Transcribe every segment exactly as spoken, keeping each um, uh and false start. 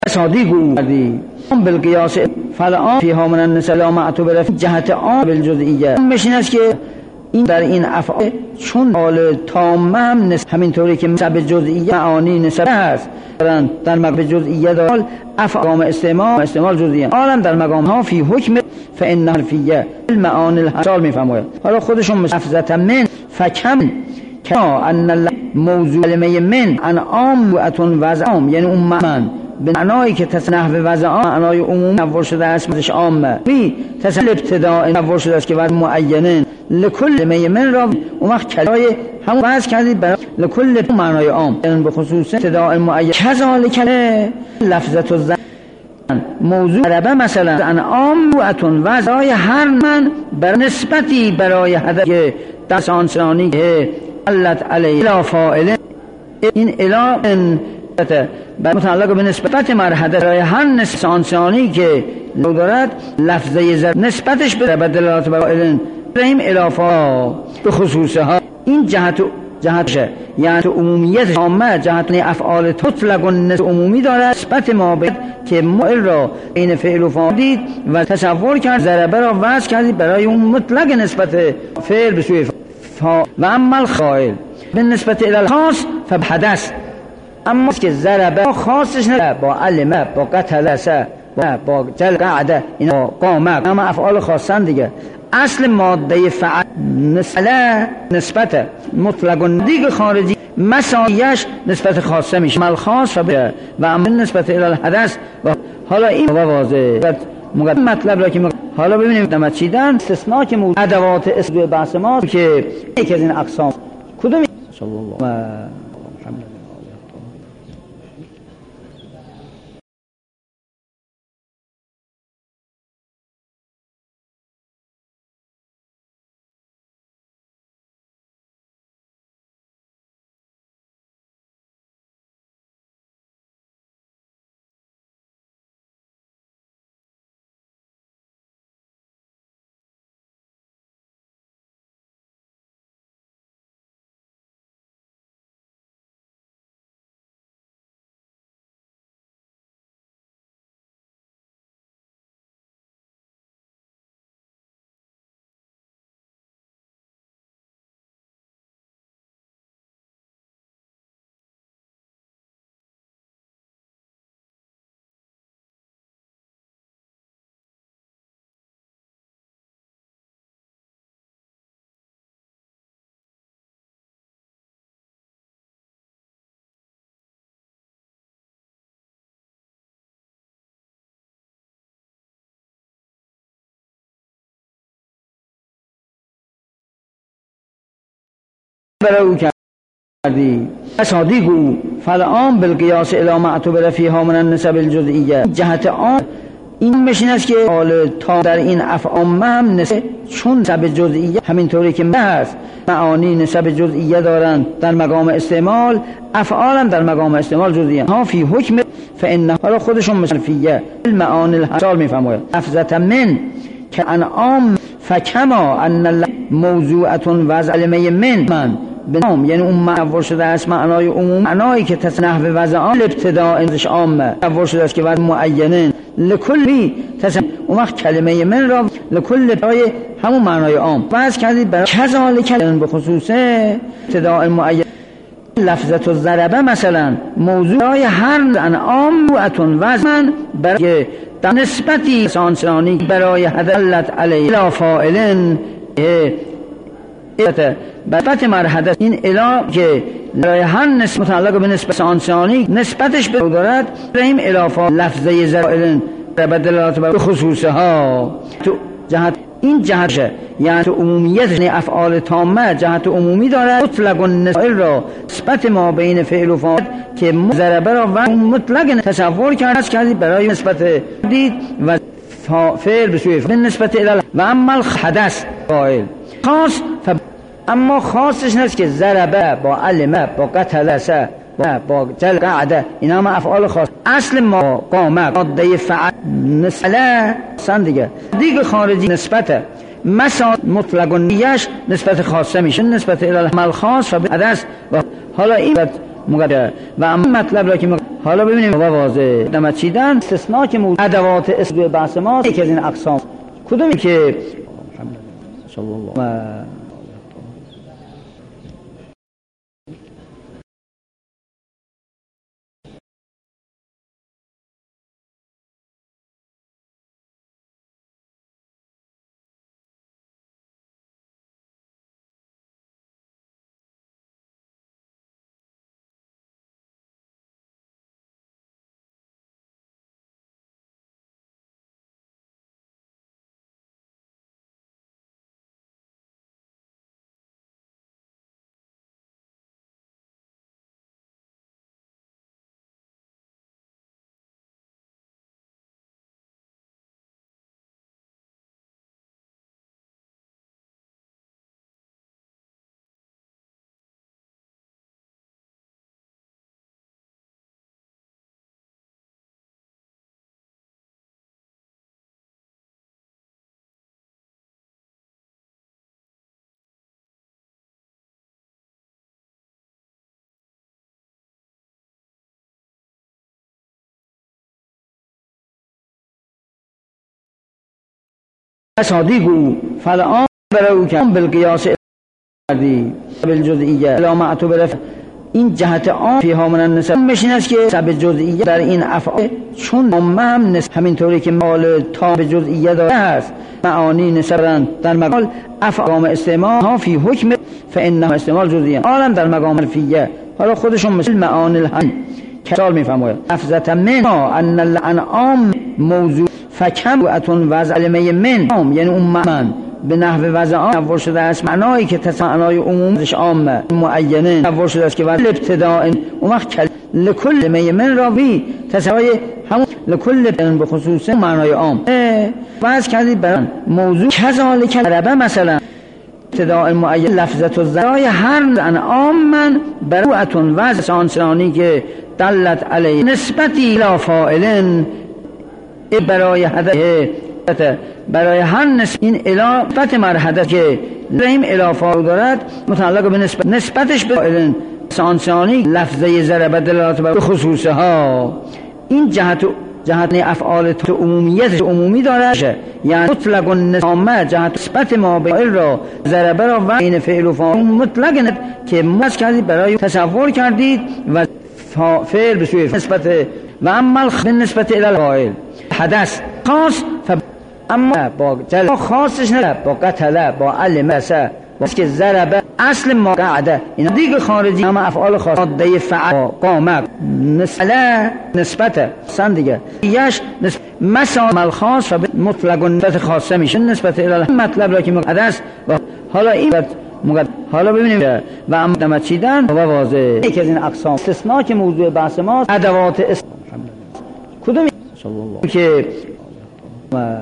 صادق او کردی بالقیاس فالآن فیها من النساء لا معتوب رفی جهت آن بالجزئیه مشین است که این در این افعال چون حال تامه هم نسبت همینطوری که نسب جزئیه معانی نسبت هست در مقام جزئیه دار افعال استعمال استعمال جزئیه عالم در مقام ها فی حکم فان حرفیه المعانی الحصال میفرماید. حالا خودشون لفظه من فکم کما ان موضوع کلمه من انعام واتون وزعام یعنی اون من به معنایی که تصنح به وضع معنای عموم نور شده است مثلش عامه بی تصنح ابتداء نور شده است که وضع معینه لکل من را اون وقت کلای همون وضع کردید برای لکل معنای عام یعنی به خصوص ابتداء معین کذالک لفظت الزن موضوع عربه مثلا انعام واتون وضعای هر من بر نسبتی برای هدف که دستانسانی که علت علیه الا فائله این الا بر متعلق به نسبت مرحله برای هر نسبت آنسانی که دارد لفظه زر نسبتش به دلالت بر علم رحیم الافا به خصوصها این جهت جهتشه یعنی عمومیت عامه جهت افعال تطلق نسبت عمومی دارد نسبت ما به که مؤل را این فعل و فاعل دید و تصور کرد ضربه را وضع کردید برای اون مطلق نسبت فعل به سوی فا و اما الخائل به نسبت الی الخاص فبحدث اما که ضربه خاصش نه با علمه با قتلسه با, با جل قعده اینا قامه اما افعال خاصن دیگه اصل ماده فعل نسبه نسبت مطلق و دیگه خارجی مسایش نسبت خاصه میشه مل خاص و اما نسبت الی الحدث و حالا این واضحه مقدم مطلب را که حالا ببینیم دمت چیدن استثناء که موضوع ادوات اسم بحث ما که یکی از این اقسام کدوم صلی الله و محمد برای او کردی صادق او فالآن بالقیاس الی معتوب فیها من النسب الجزئیه جهت آن این مشین است که حال تا در این افعال هم نسب چون نسب جزئیه همینطوری که هست معانی نسب جزئیه دارند در مقام استعمال افعال هم در مقام استعمال جزئیه ها فی حکم فان حالا خودشون مصرفیه المعانی الحصال میفرماید لفظه من که انعام فکما ان موضوعه وضع علمه من من بنام یعنی اون منور شده است معنای عموم معنایی که تصنح به وضع آن ابتداء ازش عامه منور شده است که وضع معینه لکلی تصنح اون وقت کلمه من را لکل برای همون معنای عام وضع کردید برای کذالک به خصوص ابتداء معین لفظت الضربه مثلا موضوع هر انعام واتون وزن برای در نسبتی سانسانی برای حدلت علیه الا فائلن بسبت مرحله این الا که برای هر نسبت متعلق به نسبت سانسانی نسبتش به دارد رحیم الافا لفظه زائلن به دلالت بر خصوصها تو جهت این جهت یعنی تو عمومیت یعنی افعال تامه جهت عمومی دارد مطلق النسائل را نسبت ما بین فعل و فاعل که ضربه را و مطلق تصور کرد کردید برای نسبت دید و فعل به سوی فعل نسبت الی و اما الحدث فاعل خاص ف... اما خاصش نیست که ضربه با علمه با قتلسه با جل قعده اینا هم افعال خاص اصل ما قامه ماده فعل نسله سن دیگه دیگه خارجی نسبت مسا مطلق و نیش نسبت خاصه میشه نسبت الی العمل خاص و حدث و حالا این مقدر و اما مطلب را که حالا ببینیم و واضح دمت چیدن استثناء که موضوع ادوات اسم بحث ما یکی از این اقسام کدومی که صلی الله صادق او فالآن برای او که بالقیاس کردی بالجزئیه علامت برف این جهت عام فیها من النسب مشین است که سب جزئیه در این افعال چون عامه هم نسب همینطوری که مال تا به جزئیه داره است معانی نسبن در مقام افعال استعمال ها فی حکم فانه استعمال جزئیه عالم در مقام الفیه. حالا خودشون مثل معانی الهم کسال میفرماید افزت من ان الانعام موضوع فکم اتون وضع علمه من یعنی اون من به نحو وضع عام شده است معنایی که معنای عمومش عامه معینه تصور شده است که وضع ابتداء اون وقت لکل علمه من راوی تصویر همون لکل به خصوص معنای عام وضع کردید برن موضوع کذالک عربه مثلا ابتداء معین لفظت و ذرای هر انعام من بروعتون وضع آنچنانی که دلت علیه نسبتی الى فاعلن برای هدف برای هر نسبت این الافت مرحدث که رحیم الافا دارد متعلق به نسبت نسبتش به فاعلن آنچنانی لفظه ضربه دلالت بر خصوصه ها این جهت جهت افعال عمومیت عمومی دارد یعنی مطلق النسامه جهت نسبت ما به فاعل را ضربه را و این فعل و فاعل مطلق که مس کردید برای تصور کردید و فعل به سوی نسبت و اما به نسبت الی الفاعل حدث خاص ف... اما با جل خاصش نه با قتله با علم سه واسه که ضربه اصل ما قعده این دیگه خارجی اما افعال خاص ماده فعل قامه نسبت نسبت سن دیگه یش نسبت مثال خاص و مطلق نسبت خاصه میشه نسبت الی مطلب را که مقدس و حالا این مقدس حالا ببینیم و اما دمت چیدن و واضح یکی از این اقسام استثناء که موضوع بحث ما ادوات است کدومی صلی الله که و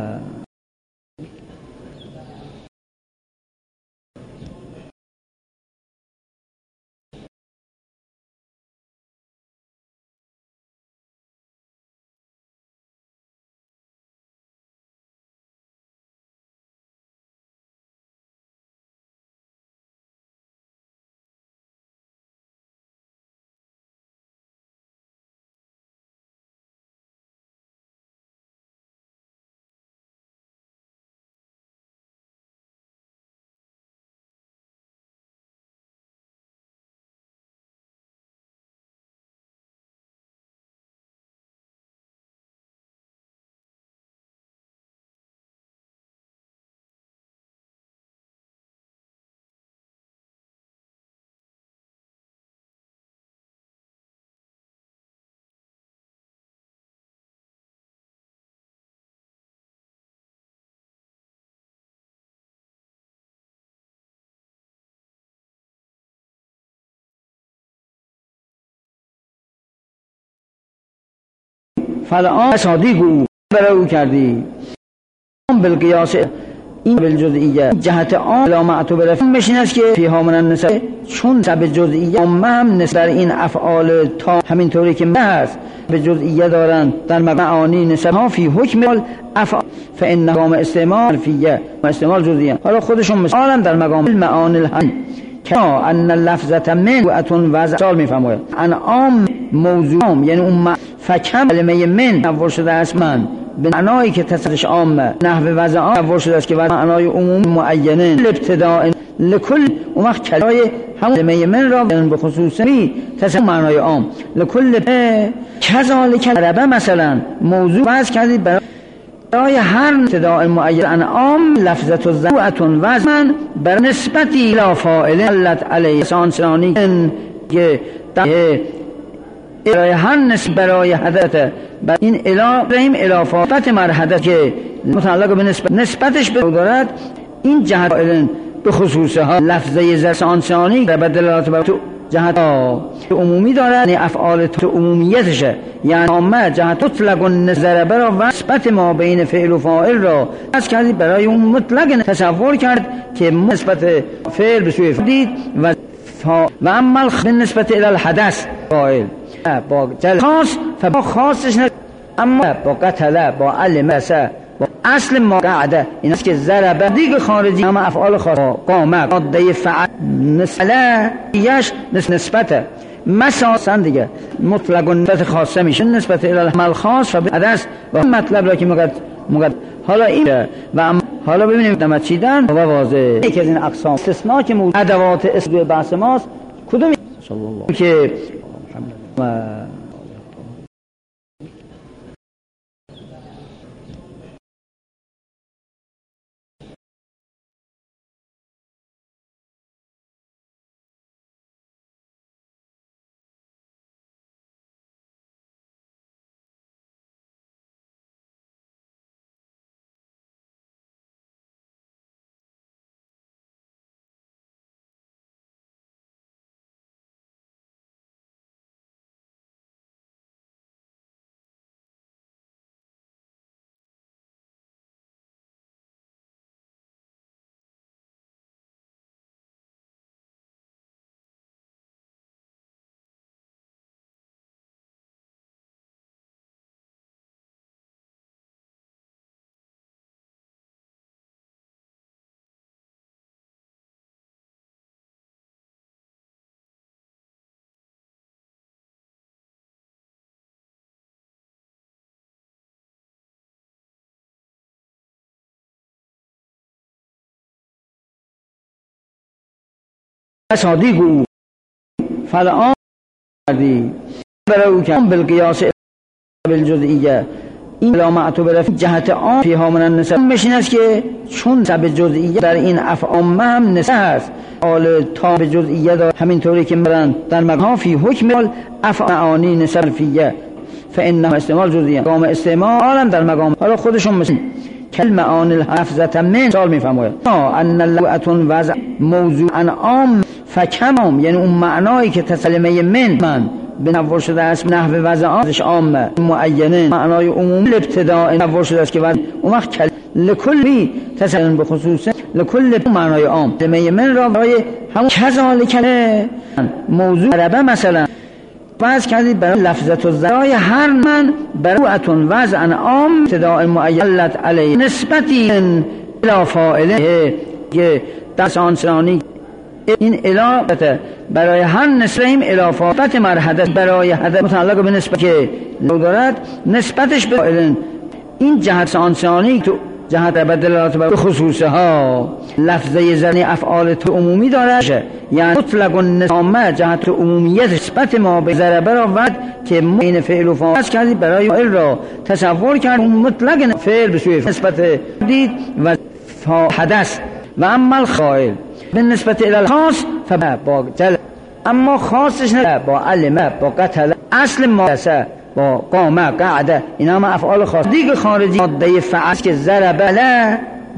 فالآن صادق او برای او کردی بالقیاس این بالجزئیه جهت عام علامت برف مشین است که فیها من النسب چون سب جزئیه عامه هم نسبت در این افعال تا همینطوری که هست به جزئیه دارن در معانی نسب ها فی حکم افعال فان مقام استعمال فیه و استعمال جزئیه. حالا خودشون مثلا در مقام المعانی الهم که ان لفظه من اتون وضع سال میفرماید انعام موضوع یعنی اون فکم کلمه من تنور شده است من به معنایی که تصدش عامه نحو وضع عام تنور شده است که معنای عموم معینه ابتداء لکل اون وقت کلای همون کلمه من را به خصوص می تصدش معنای عام لکل کذالک عربه مثلا موضوع وضع کردید برای هر ابتداء معین انعام لفظت و زوعتون وزن بر نسبتی الى فاعل علت علیه سانسانی که برای هر نسبت برای حدث بر این اله بریم الافات مرحدث که متعلق به نسبت نسبتش به دارد این جهت به خصوصها لفظه زرسانسانی و بدلالات بر تو جهت عمومی دارد، یعنی افعال تو عمومیتشه، یعنی عامه جهت مطلق ضربه را و نسبت ما بین فعل و فاعل را از کردید برای اون مطلق تصور کرد که نسبت فعل به سوی دید و و اما نسبت الى الحدث فاعل با جل خاص فبا خاصش نه، اما با قتله با علم سه با اصل ما قعده این است که ضربه دیگه خارجی اما افعال خاص قامه قاده فعل نسله یش نسبت مساسا دیگه مطلق نسبت خاصه میشه نسبت الى العمل خاص و حدث و مطلب را که مقد مقد حالا این و حالا ببینیم دمت چیدن و واضح یکی از این اقسام استثناء که موضوع ادوات اسم بحث ماست کدوم صلی الله که و صادق او فالآن کردی برای او که بالقیاس بالجزئیه این علامت و جهت آن فیها من النسب مشین است که چون سب جزئیه در این افعال هم نسب است آل تا به جزئیه دار همینطوری که مرن در مقام فی حکم افعال معانی نسب فیه فانه استعمال جزئیه قام استعمال عالم در مقام حالا خودشون مثل کلمه آن الحفظت من سال میفرماید ان اللغتون وضع موضوع انعام فکمام یعنی اون معنایی که تسلمه من من بنور شده است نحو وضع آنش عامه معینه معنای عمومی ابتداء نور شده است که اون وقت لکلی تسلم به خصوص لکل معنای عام کلمه من را برای همون کذالک موضوع عربه مثلا وضع کردید برای لفظت و ذرای هر من بروعتون وضع عام ابتداء معینت علیه نسبتی الى فاعله که دست آنسانی این الافت برای هر نسبیم الافات مرحدث برای حدث متعلق به نسبت که دارد نسبتش به این جهت آنسانی تو جهت بدلالات بر خصوصها لفظه زنی افعال تو عمومی دارد یعنی مطلق النظامه جهت عمومیت نسبت ما به ضربه را ود که این فعل و فاعل کردید برای فاعل را تصور کرد اون مطلق فعل به سوی نسبت دید و حدث و اما الخائل به نسبت الى الخاص فبا با جل اما خاصش نه با علمه با قتل اصل ماسه با قامه قعده اینا هم افعال خاص دیگه خارجی ماده فعل که ضربه لا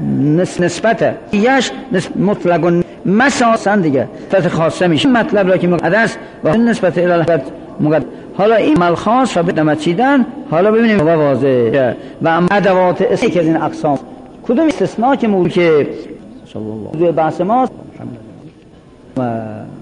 نسبت یش مطلق مساسا دیگه نسبت خاصه میشه مطلب را که مقدس و نسبت الى مقدس حالا این مل خاص و بدمت چیدن حالا ببینیم و واضحه و اما ادوات اسمی که از این اقسام کدوم استثناء که موضوع که صلی الله بحث ماست و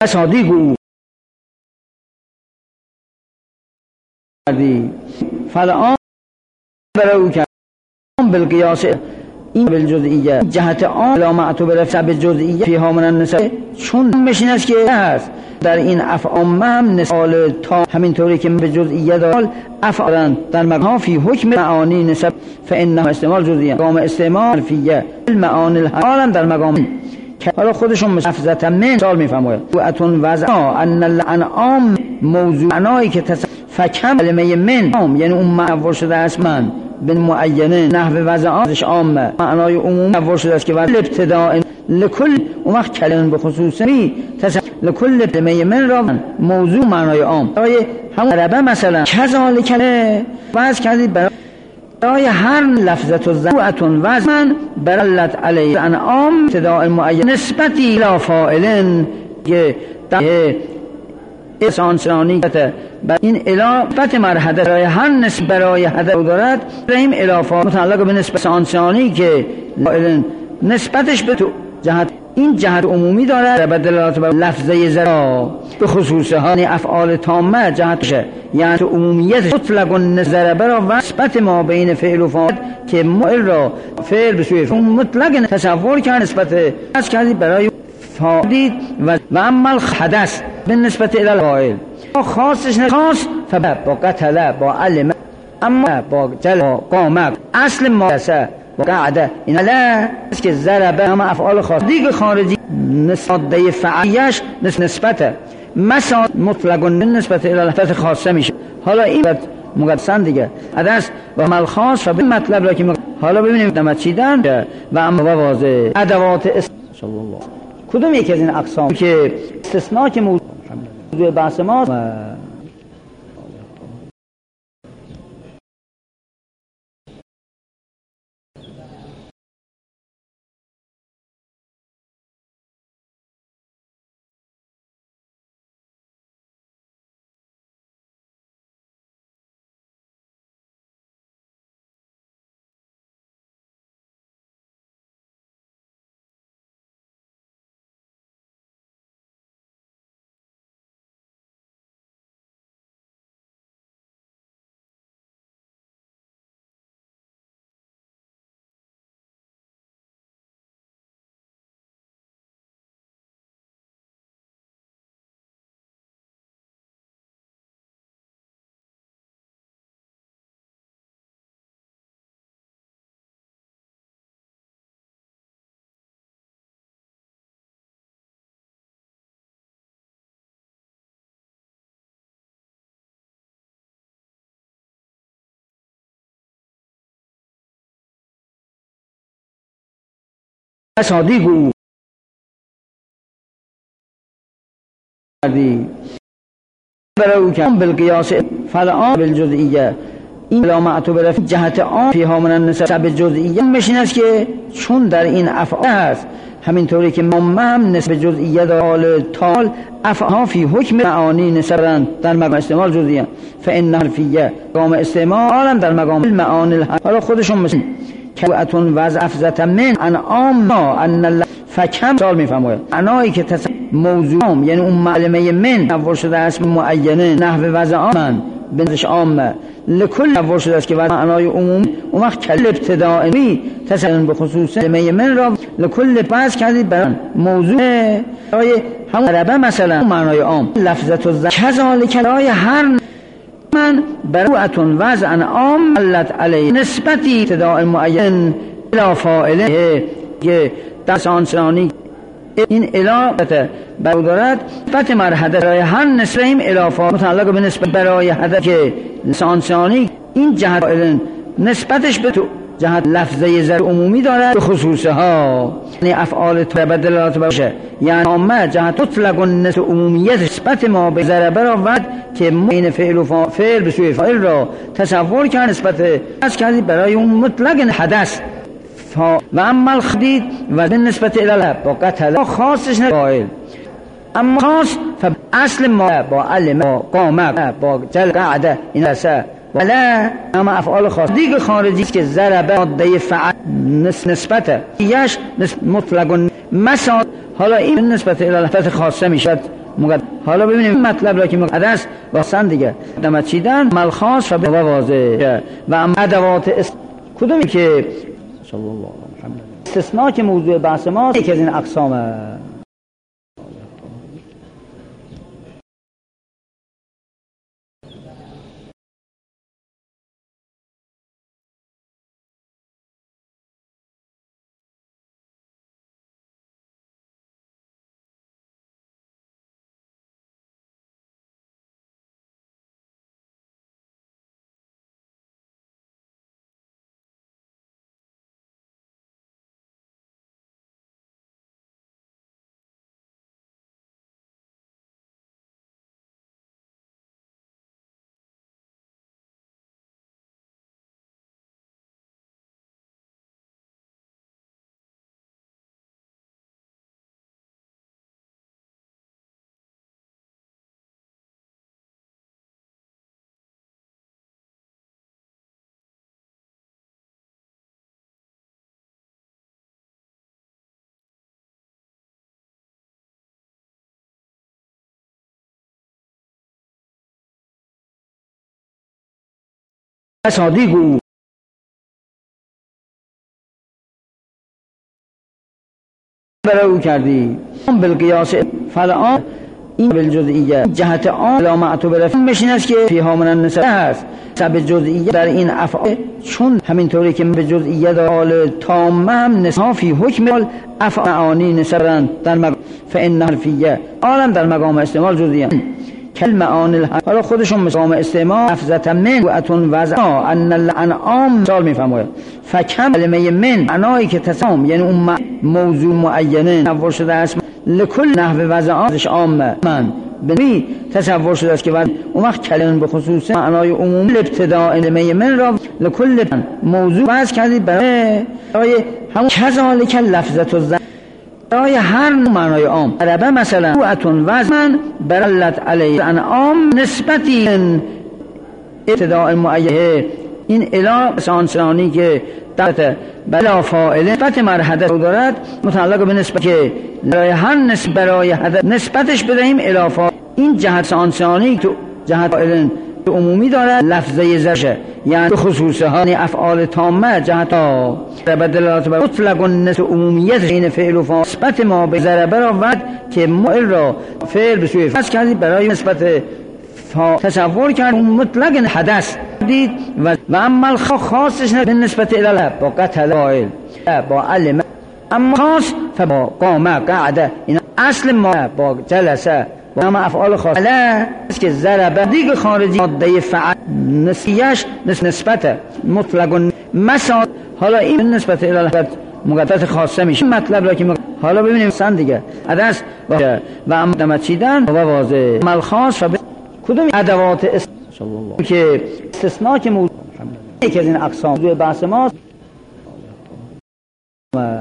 صادق او کردی فالآن برای او کرد بالقیاس این بالجزئیه جهت آن لا معتوب رفت بالجزئیه فیها من النساء چون مشین است که هست در این افعال هم نسال تا همینطوری که به جزئیه دال افعالن در مقام فی حکم معانی نسب فانه استعمال جزئیه مقام استعمال فیه المعانی الحال در مقام حالا خودشون مشفزت من سال میفرماید واتون وضع ان الانعام موضوع معنایی که تصف فکم کلمه من یعنی اون معور شده است من به معینه نحو وضعاتش عامه معنای عمومی معور شده است که وضع ابتداء لکل اون وقت کلمه به خصوصی تصف لکل کلمه من را موضوع معنای عام برای همون عربه مثلا کذالک وضع کردید برای هر لفظت و زوعتون وضع من برلت علیه انعام ابتداء معین نسبتی الى فاعلن که احسان سرانی بر این الافت مرحله برای هر نسبت برای هدف دارد رحیم الافات متعلق به نسبت احسان سرانی که نسبتش به تو جهت این جهت عمومی دارد و دلالت بر لفظه زرا به خصوصها افعال تامه جهتشه یعنی عمومیت مطلق نظر برا و نسبت ما بین فعل و فاعل که مفعول را فعل به سوی فعل مطلق تصور کرد نسبت از کردی برای فاعل و و اما الحدث به نسبت الی الفاعل خاصش نه خاص با قتل با علم اما با جل با قامت اصل ماسه با قعده این لا است که ضرب هم افعال خاص دیگه خارجی نسبت فعلیش نسبت مثلا مطلق نسبت الی الفت خاصه میشه حالا این مقدسن دیگه عدس و مل خاص و به مطلب را که مق... حالا ببینیم دمت چیدن و اما واضح ادوات اس... الله کدوم یکی از این اقسام که استثناء که موضوع بحث ما و صادق او کردی برای او کرد بالقیاس فالآن بالجزئیه این لا معتوب رفت جهت آن فیها من النساء بالجزئیه مشین است که چون در این افعال هست همینطوری که ما هم نسبت جزئیه دال تال افعال فی حکم معانی نسبن در مقام استعمال جزئیه فان حرفیه مقام استعمال در مقام المعانی حالا خودشون مثل اتون وضع افزت من انعام ان فکم سال میفرماید معنایی که تص... موضوع یعنی اون معلمه من نور شده است معینه نحو وضع من بنزش عامه لکل نور شده است که معنای عمومی اون وقت کل ابتدائی تصل به خصوص معلمه من را لکل پس کردید برای موضوع برای همون عربه مثلا معنای عام لفظت و ز کذالک برای هر من بروعتون وضع عام علت علیه نسبتی ابتداء معین الى فاعله که دستان سرانی این الافت برو دارد نسبت مرحله برای هر نسبیم الافات متعلق به نسبت برای هدف که دستان سرانی این جهت نسبتش به تو جهت لفظه زر عمومی دارد به خصوصها یعنی افعال طلب دلالت باشه یعنی عامه جهت مطلق نسبت عمومیت نسبت ما به ضربه را ود که بین فعل و فاعل به سوی فاعل را تصور کرد نسبت از کردی برای اون مطلق حدث و اما الخدید و نسبت الی با قتل خاصش نه فاعل اما خاص اصل ما با علم با قامت با جل قعده این اسه ولا اما افعال خاص دیگه خارجی که ضربه ماده فعل نسبت یش مطلق مثلا حالا این نسبت الی لفظ خاصه میشد مقدس. حالا ببینیم مطلب را که مقدس واسن دیگه دمت چیدن عمل خاص و واضح و ادوات است کدومی که صلی الله علیه محمد استثناء که موضوع بحث ما یکی از این اقسامه. صادق او برای او کردی بالقیاس فلان این بالجزئیه جهت آن لا معتوب رفت مشین است که فیها من النساء است سب جزئیه در این افعال چون همینطوری که به جزئیه دال تام هم نساء فی حکم افعال معانی نسرن در مقام فان حرفیه عالم در مقام استعمال جزئیه کلمه آن الحق. حالا خودشون مقام استعمال افزت من و اتون وضع ان الانعام مثال میفرماید فکم کلمه من معنایی که تسام یعنی اون موضوع معینه تصور شده است لکل نحو وضعش عامه من بنی تصور شده است که اون وقت کلمه به خصوص معنای عمومی ابتداء کلمه من را لکل موضوع وضع کردید برای همون کذالک لفظت الزن برای هر معنای عام. عربه مثلا اتون وزن برلت علی انعام نسبتی ابتداء معیه این اله سانسانی که دلت بلا فاعله نسبت مرحله رو دارد متعلق به نسبت که برای هر نسبت برای هدف نسبتش بدهیم اله فاعل. این جهت سانسانی تو جهت فاعل عمومی دارد لفظه زرشه یعنی به خصوصه ها افعال تامه جهت ها بدلات بر مطلق النس عمومیت این فعل و فاعل نسبت ما به ضربه را ود که مائل را فعل به سوی فعل کردید برای نسبت تصور کرد مطلق حدث دید و و اما خاصش نه به نسبت الی با قتل فاعل با علم اما خاص فبا قام قعد این اصل ما با جلسه و اما افعال خاص لا است که ضربه دیگه خارجی ماده فعل نسیش نسبت مطلق مثال. حالا این نسبت الی مقدس خاصه میشه مطلب را که مق... حالا ببینیم سن دیگه عدس و و اما دمت چیدن و واضح عمل خاص و ب... کدوم ادوات است که استثناء که موضوع یکی از این اقسام موضوع بحث ماست و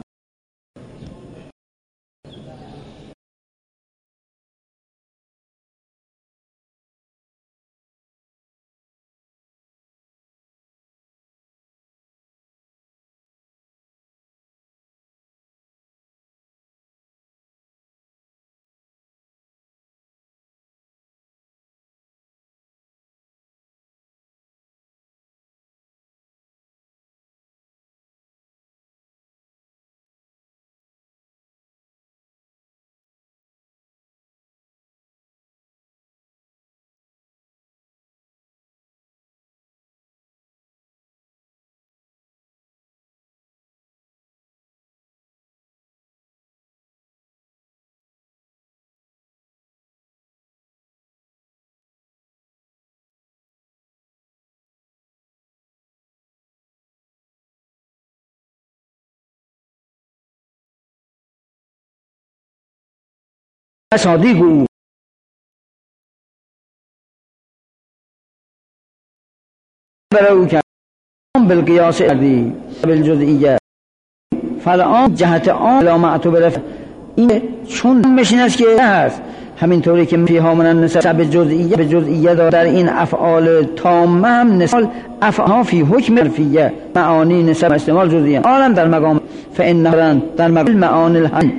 صادق او برای او کردی بالقیاس کردی بالجزئیه فلان جهت آن لا معتوب رفت این چون مشین است که هست همینطوری که فیها من النساء به جزئیه به جزئیه در این افعال تامه هم نسال افعال فی حکم حرفیه معانی نسب استعمال جزئیه عالم در مقام فإنه در مقام معانی الهم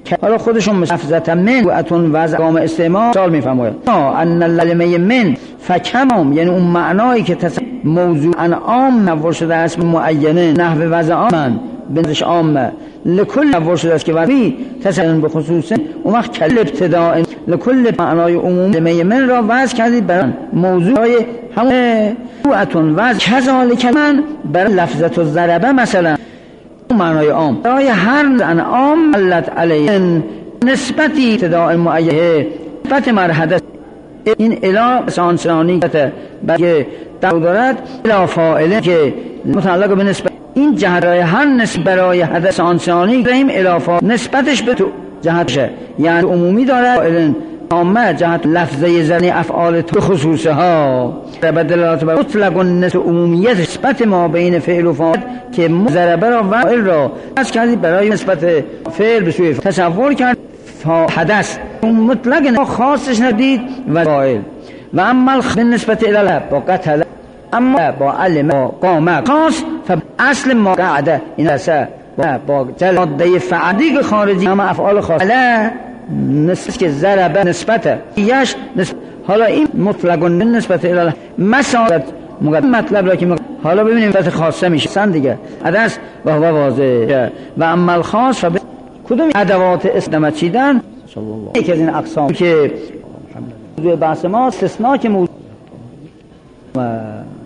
حالا خودشون لفظت من و اتون وضع قام استعمال سال میفرماید ان الکلمه من فکمم، یعنی اون معنایی که تص... موضوع انعام نور شده است معینه نحو وضع من بنزش عامه لکل نور شده است که وضعی تصمیم به خصوصه اون وقت کل ابتداء لکل معنای عموم کلمه من را وضع کردید برای موضوع همون اتون وضع کذالک من برای لفظت و ضربه مثلا معنای عام برای هر انعام علت علیه نسبتی ابتداء معینه نسبت مرحله این اله سانسانی که برای دارد اله فاعله که متعلق به نسبت این جهت برای هر نسبت برای حدث آنسانی داریم اله فاعل نسبتش به تو جهتشه، یعنی عمومی دارد عامه جهت لفظه زنی افعال تو خصوصه ها بدلات بر مطلق النس عمومیت نسبت ما بین فعل و فاعل که ضربه را و فعل را از کردی برای نسبت فعل به سوی تصور کرد حدث مطلق خاصش ندید و فاعل و اما نسبت الی با قتل اما با علم با قامه خاص فاصل ما قعده این اسه با جلاده فعلی خارجی اما افعال خاص لا نسبت که ضربه نسبت یش نسبت. حالا این مطلق نسبت الی مثلا مطلب را که حالا ببینیم نسبت خاصه میشه سن دیگه عدس و هو واضح و اما الخاص فب... کدوم ادوات استناد چیدن یکی از این اقسام که موضوع بحث ما استثناء که موضوع و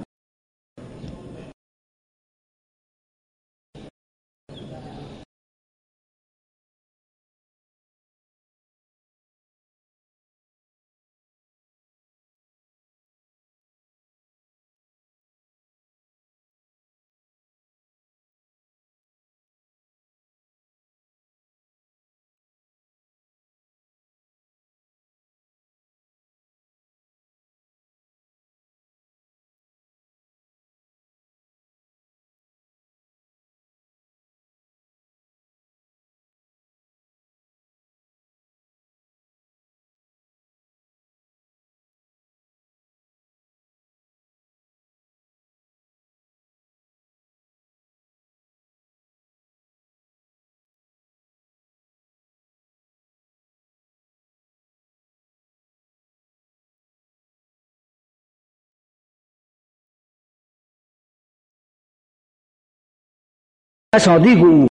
صادق او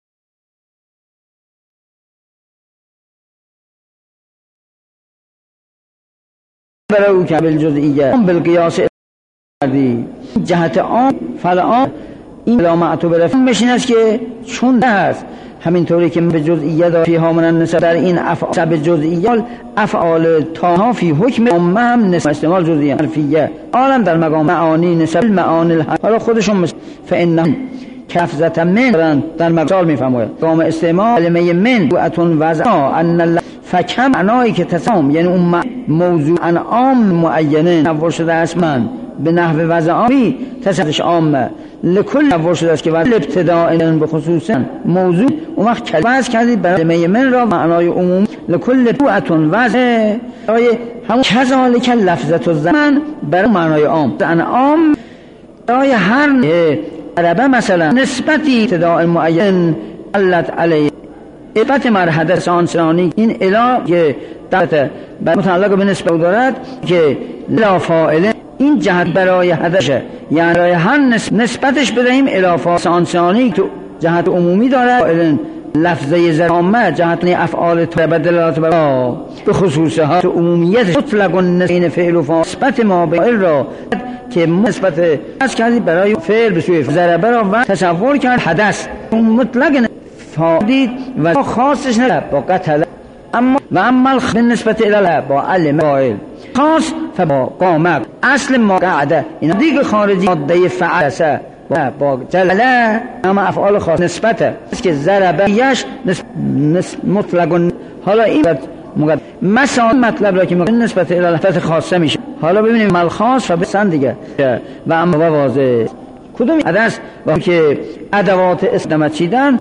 برای او که بالجزئیه بالقیاس کردی جهت عام فلعام این علامت به رفع مشین است که چون هست همینطوری که به جزئیه داره فیها من النسب در این افعال به جزئیه افعال تاها فی حکم عامه هم نسب استعمال جزئیه حرفیه عالم در مقام معانی نسب معانی حالا خودشون فإنهم کفزت من در مقام میفرماید قام استعمال کلمه من و اتون وضع ان فکم معنایی که تسام یعنی اون موضوع انعام معینه نور شده است من به نحو وضع عامی تصدیش عامه لکل نور شده است که وضع ابتداء به خصوصا موضوع اون وقت کلمه کردید برای کلمه من را معنای عموم لکل اتون وضع برای همون کذالک لفظت و زمن برای معنای عام انعام برای هر عربه مثلا نسبتی ابتداء معین علت علیه نسبت مرحله سانسانی این اله که در متعلق به نسبت دارد که لا فاعله این جهت برای حدثه، یعنی برای هر نسبتش بدهیم اله فاعل سانسانی تو جهت عمومی دارد لفظه زرامه جهت افعال تبدلات برای به خصوصه ها عمومیت مطلق نسبین فعل و فاعل نسبت ما به فعل را که نسبت از کردید برای فعل به سوی ضربه را و تصور کرد حدث مطلق فاعل و خاصش نه با قتل اما و اما نسبت الی با علم فاعل خاص فبا قامت اصل ما قعده این دیگه خارجی ماده فعل با جلاله اما افعال خاص نسبت است که ضربه یش نسبت مطلق حالا این مثلا مطلب را که نسبت الی لفظ خاصه میشه حالا ببینیم مل خاص و بسن دیگه و اما واضح کدوم حدث و که ادوات استناد چیدن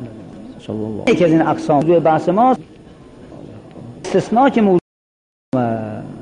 یکی از این اقسام موضوع بحث ما استثناء که موضوع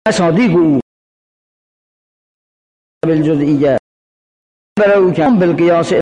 صادق او بالجزئیه برای او که بالقیاس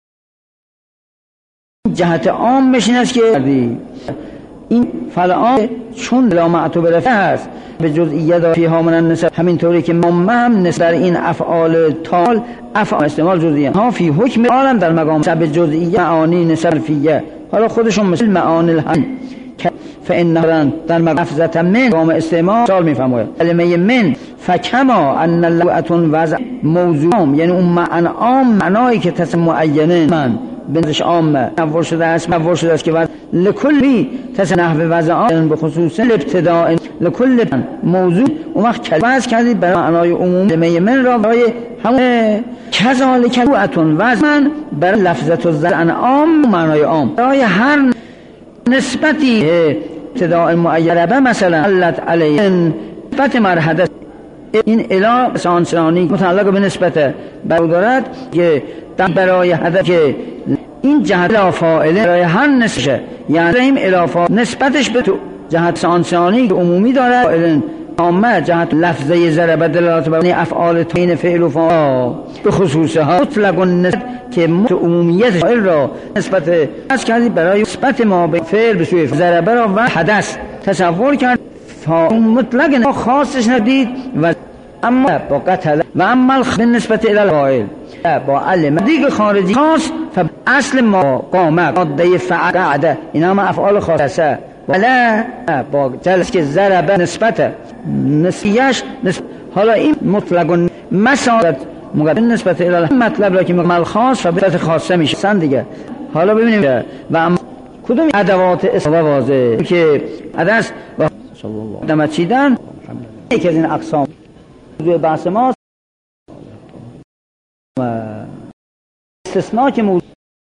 جهت عام بشین است که این فلعام چون لا معطوب رفع هست به جزئیه داره فیها من النسب، همینطوری که مامه هم نسب در این افعال تال افعال استعمال جزئیه ها فی حکم عالم در مقام سب جزئیه معانی نسب فیه. حالا خودشون مثل معانی الهم فإنه در مقفزت من مقام استعمال سال میفرماید کلمه من فکما ان اللغتون وضع موضوع، یعنی اون معنی عام معنایی که تسم معینه من بنزش عامه نور شده است نور شده است که وضع لکلی تسم نحو وضع عام به خصوص الابتداء لکل موضوع اون وقت کلمه از کردید برای معنای عموم کلمه من را برای همون کذالک لغتون وضع من برای لفظت و زن عام معنای عام برای هر نسبتی ابتداء معینه مثلا علت علیه نسبت مرحله این اله سانسانی متعلق به نسبت برادرت که برای هدف که این جهت اله فاعله برای هر نسبشه، یعنی این اله فاعله نسبتش به تو جهت سانسانی که عمومی دارد فاعله عامه جهت لفظه ضربه دلالت بر افعال تین فعل و فاعل به خصوصها مطلق نسبت که عمومیت فاعل را نسبت از کردی برای نسبت ما به فعل به سوی ضربه را و حدث تصور کرد مطلق خاصش ندید و اما با قتل و اما بالنسبت الى الفاعل با علم دیگه خارجی خاص فاصل ما قامه ماده فعل قعده اینا هم افعال خاصه ولا با جلس که ضربه نسبت نسیش نسبت. حالا این مطلق مسالت مقدم نسبت الى مطلب را که مقام خاص و به خاصه میشه سن دیگه. حالا ببینیم و اما کدوم ادوات اسم واضحه که عدس و صلی الله دم چیدن یکی از این اقسام موضوع بحث ماست و استثناء که موضوع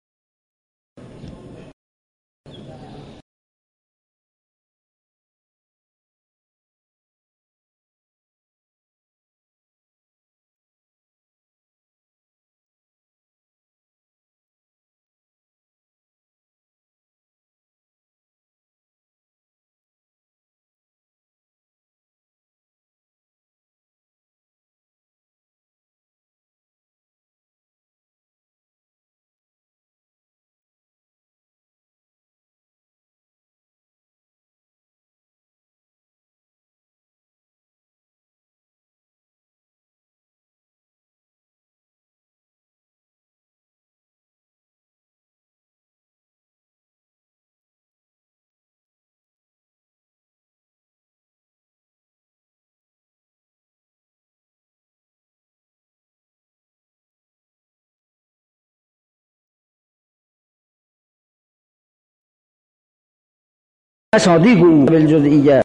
صادق او بالجزئیه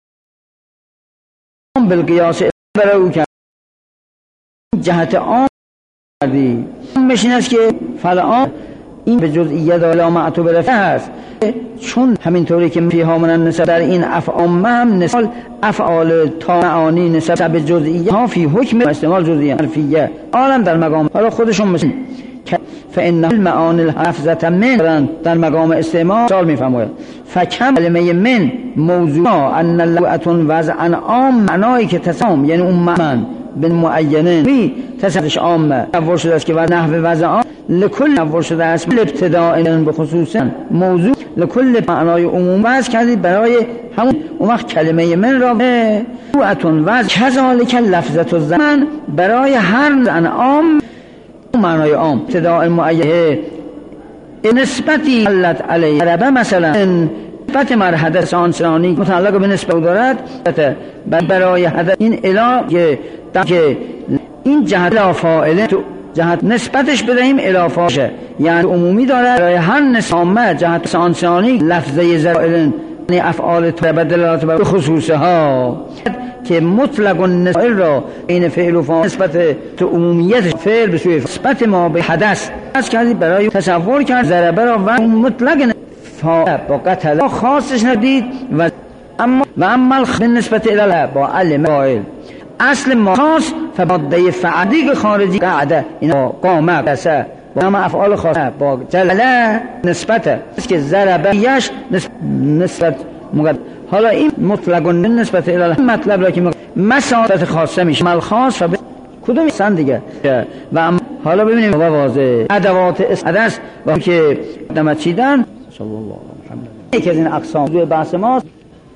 بالقیاس برای او که جهت عام کردی بشین است که فلعام این به جزئیه داره معطوب رفع هست چون همینطوری که فیها من النسب در این افعال هم نسال افعال تا معانی نسب به جزئیه ها فی حکم استعمال جزئیه حرفیه عالم در مقام حالا خودشون مثل فإن المعانی الحفظة من در مقام استعمال سال میفرماید فکم کلمه من موضوع ان اللغتون وضعا عام معنایی که تسام، یعنی اون معنی به معینه می تصدش عامه نور شده است که نحو وضع عام لکل نور شده است الابتداء به خصوص موضوع لکل معنای عموم وضع کردید برای همون اون وقت کلمه من را موضوعتون وضع کذالک لفظت و زمن برای هر زن عام معنای عام ابتداء معینه نسبتی علت علیه عربه مثلا نسبت مرحله سانسانی متعلق به نسبت دارد برای هدف این اله که این جهت اله فاعله جهت نسبتش بدهیم اله فاعله یعنی عمومی دارد برای هر نسامه جهت سانسانی لفظه زائل یعنی افعال طلب دلالت بر خصوصها که مطلق النسائل را این فعل و فاعل نسبت تو عمومیت فعل به سوی نسبت ما به حدث از کردی برای تصور کرد ضربه را و مطلق فاعل با قتل خاصش ندید و اما و اما بالنسبت الی با علم فاعل اصل ما خاص فماده فعلی خارجی قاعده اینا قامه بسه با هم افعال خاصه با جلله نسبت است که ضربه یش نسبت مقدم. حالا این مطلق نسبت الی مطلب را که مسافت خاصه میشه عمل خاص و کدوم هستن دیگه. و حالا ببینیم واضحه ادوات استعداست و که قدمت چیدن صلی الله علیه محمد. یکی از این اقسام موضوع بحث ماست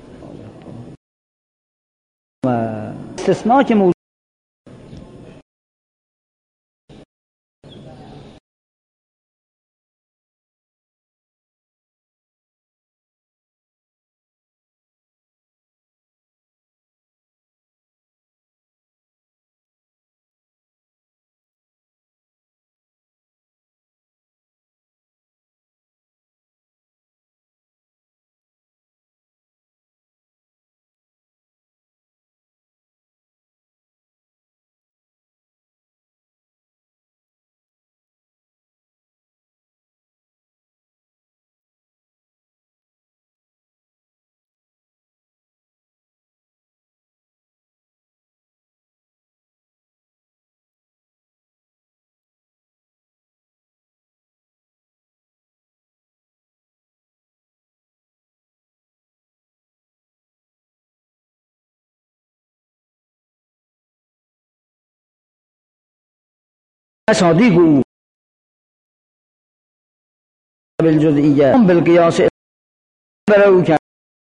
و استثناء که موضوع صادق او بالجزئیه بالقیاس برای که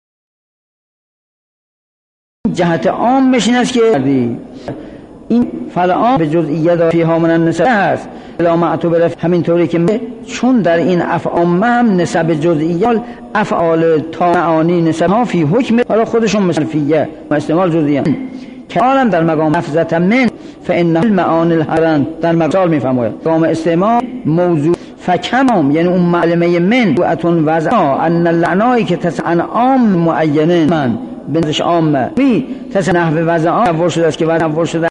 جهت عام مشین است که این فلعام به جزئیه داره فیها من النسب هست لا معتوب رفع همین طوری که چون در این افعال هم نسب جزئیه افعال تا معانی نسب ها فی حکم حالا خودشون مثل فیه و استعمال جزئیه که عالم در مقام لفظت من فإن المعانی الحرن در مقام میفرماید مقام استعمال موضوع فکمام یعنی اون معلمه من واتون وضع ان اللعنایی که تسعن عام معینه من بنزش عامه می تسعن نحو وضع عام شده است که وضع شده